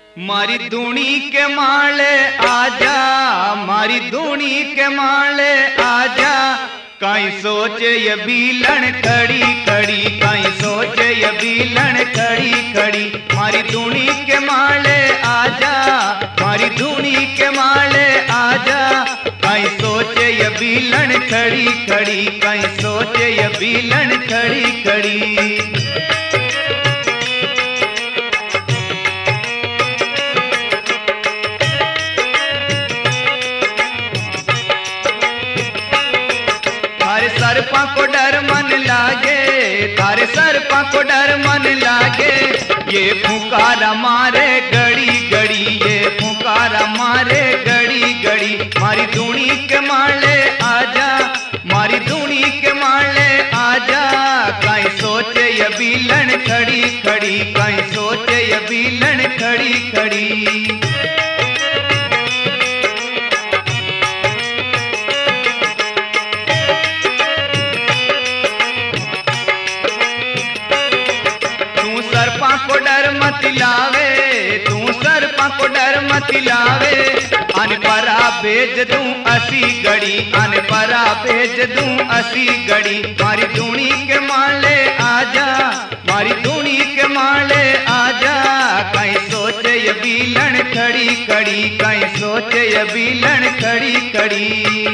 मारी धूनी के माले आजा, मारी धूनी के माले आजा, काई सोचे ये बीलन खड़ी खड़ी, काई सोचे ये बीलन खड़ी खड़ी। मारी धूनी के माले आजा, मारी धूनी के माले आजा, काई सोचे ये बीलन खड़ी खड़ी, काई सोचे ये बीलन खड़ी खड़ी। थारे सरपा को डर मन लागे, थारे सरपा को डर मन लागे, ये फुकारा मारे गड़ी गड़ी, ये फुकारा मारे गड़ी गड़ी। मारी धूनी के माले आजा, मारी धूनी के माले आजा, काई सोचे ये बीलन खड़ी खड़ी, काई सोचे ये बीलन खड़ी खड़ी। सरपा को डर मत लावे, तू सरपा को डर मत लावे, अन परा भेज दूं असी गड़ी, अन परा भेज दूं असी गड़ी। मारी धूनी के माले आजा, मारी धूनी के माले आजा, कहीं सोचे ये बीलन खड़ी खड़ी, कहीं सोचे ये बीलन खड़ी खड़ी।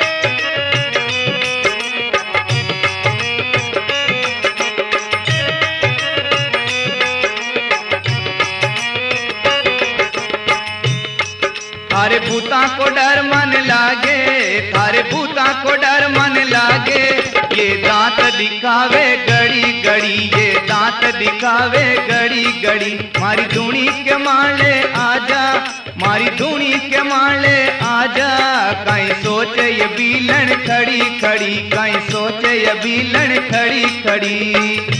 थारे भूता को डर मन लागे, थारे भूता को डर मन लागे, ये दांत दिखावे गड़ी गड़ी, ये दांत दिखावे गड़ी गड़ी। मारी धूनी के माले आजा, मारी धूनी के माले आजा, कहीं सोचे ये बीलन खड़ी खड़ी, कहीं सोचे ये बीलन खड़ी खड़ी।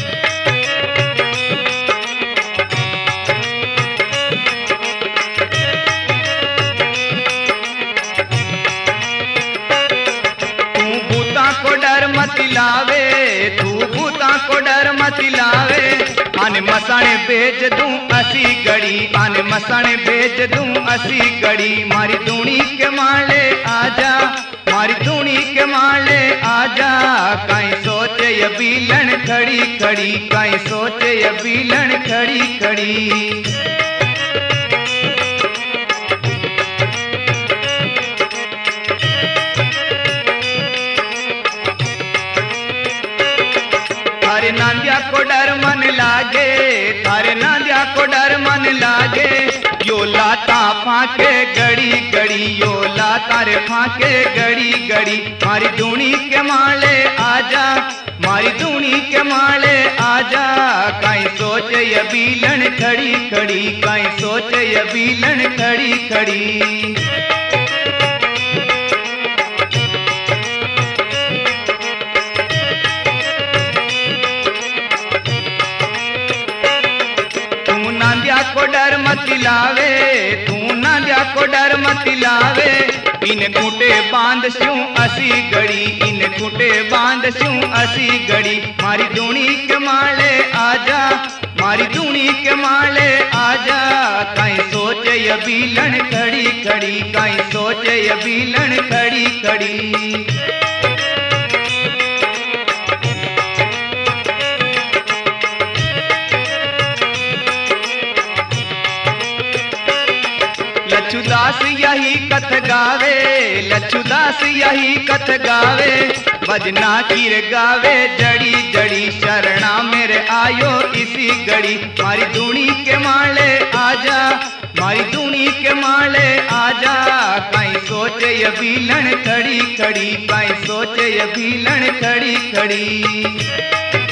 को डर मत लावे, तू भूता को डर मत लावे, आने मसाने भेज दूं असी गड़ी, आने मसाने भेज दूं असी गड़ी। मारी धूनी के माले आजा, मारी धूनी के माले आजा, कहीं सोचे ये बीलन खड़ी खड़ी, कहीं सोचे ये बीलन खड़ी खड़ी। थारे नांदिया को डर मन लागे, थारे नांदिया को डर मन लागे, यो लाता फाके गड़ी गड़ी, यो लाता रे फाके गड़ी गड़ी। मारी धूनी के माले आजा, मारी धूनी के माले आजा, कहीं सोचे ये बीलन खड़ी खड़ी, कहीं सोचे ये बीलन खड़ी खड़ी। नांदिया को डर मत लावे, तू नांदिया को डर मत लावे, इन खूंटे बांध स्यूं असी गड़ी, इन खूंटे बांध स्यूं असी गड़ी। मारी धूनी के माले आजा, मारी धूनी के माले आजा, कहीं सोचे ये बीलन खड़ी खड़ी, कहीं सोचे ये बीलन खड़ी खड़ी। लच्छुदास यही कथ गावे, लच्छुदास यही कथ गावे, भजना कीर गावे जड़ी जड़ी, शरणा मेरे आयो इसी गड़ी। मारी धूनी के माले आजा, मारी धूनी के माले आजा, कहीं सोचे ये बीलन खड़ी खड़ी, कहीं सोचे ये बीलन खड़ी खड़ी।